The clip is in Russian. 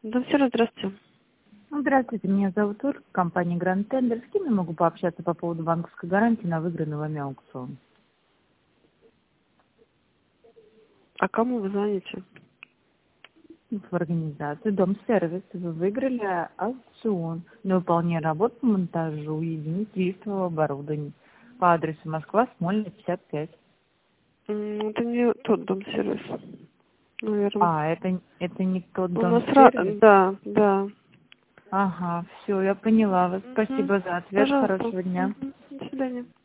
Да, все, здравствуйте. Здравствуйте, меня зовут Ольга, компания Grand Tender. С кем я могу пообщаться по поводу банковской гарантии на выигранный вами аукцион? А кому вы звоните? В организации Дом-сервис вы выиграли аукцион на выполнение работ по монтажу единиц лифтового оборудования по адресу Москва, Смольная, 55. Это не тот дом-сервис, наверное. Это не тот У нас Дом-сервис? Да, да. Ага, все, я поняла вас. Мгм. Спасибо за ответ. Пожалуйста. Хорошего дня. Мгм. До свидания.